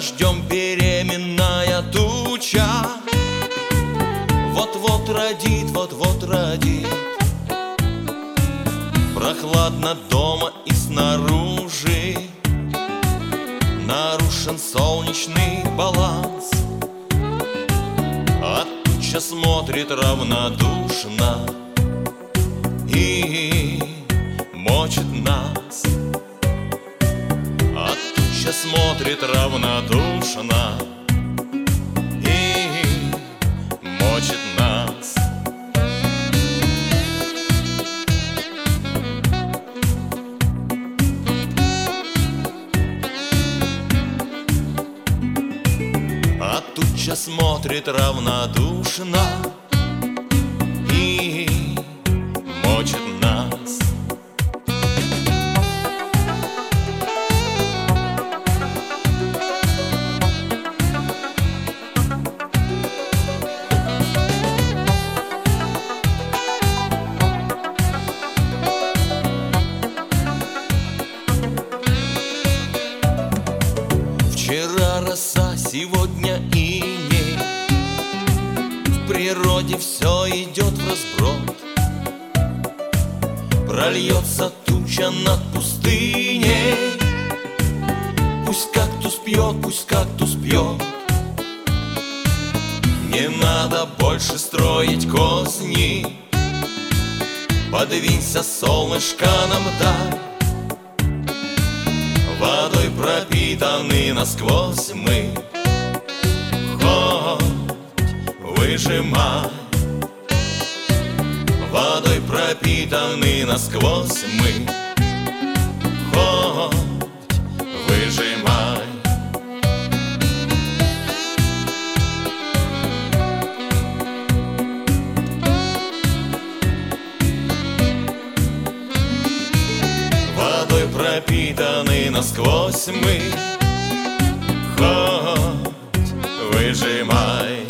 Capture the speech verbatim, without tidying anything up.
Дождем беременная туча вот-вот родит, вот-вот родит. Прохладно дома и снаружи, нарушен солнечный баланс. А туча смотрит равнодушно и мочит нас. А туча смотрит равнодушно и мочит нас. А туча смотрит равнодушно и мочит нас. Вчера роса, сегодня иней. В природе все идет вразброд. Прольется туча над пустыней. Пусть кактус пьет, пусть кактус пьет. Не надо больше строить козни. Подвинься, солнышко, нам дай. Водой пропитаны насквозь мы, хоть выжимай. Водой пропитаны насквозь мы, хоть выжимай. Водой пропитаны насквозь мы, хоть выжимай.